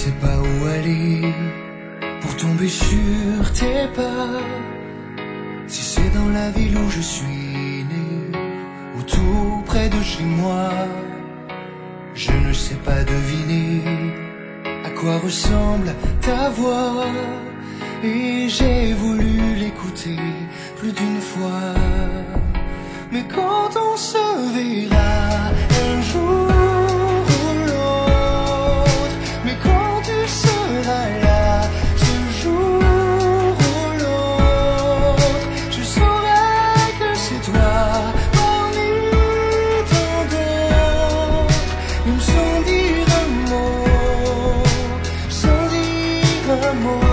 sais pas où aller pour tomber sur tes pas. Si c'est dans la ville où je suis né, ou tout près de chez moi, je ne sais pas deviner à quoi ressemble ta voix. Et j'ai voulu l'écouter plus d'une fois. Mais quand on se verra un jour ou l'autre, mais quand tu seras là, ce jour ou l'autre, je saurai que c'est toi parmi tant d'autres. Même sans dire un mot, sans dire un mot.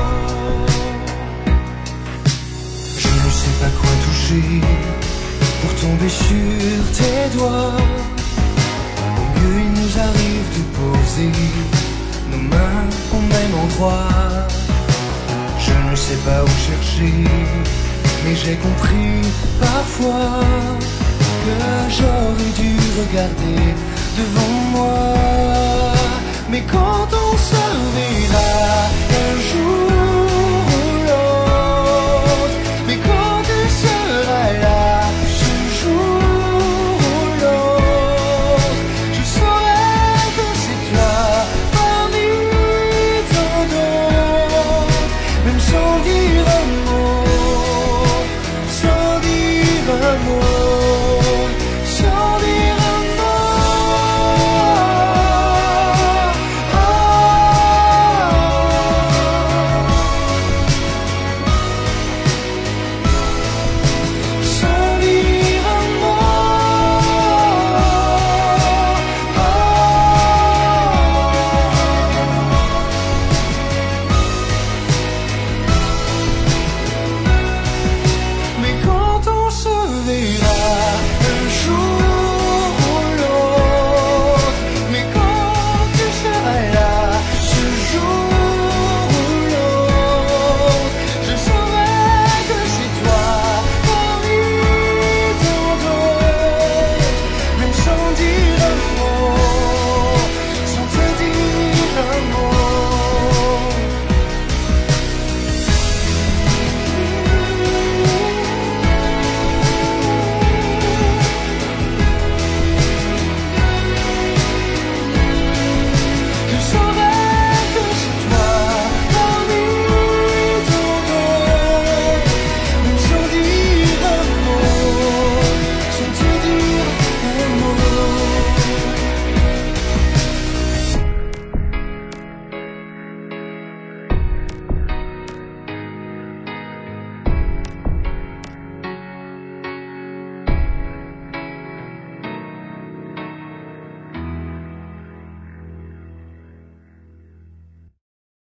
Je ne sais pas quoi toucher pour tomber sur tes doigts. Au mieux il nous arrive de poser nos mains au même endroit. Je ne sais pas où chercher, mais j'ai compris parfois que j'aurais dû regarder devant moi. Mais quand on se verra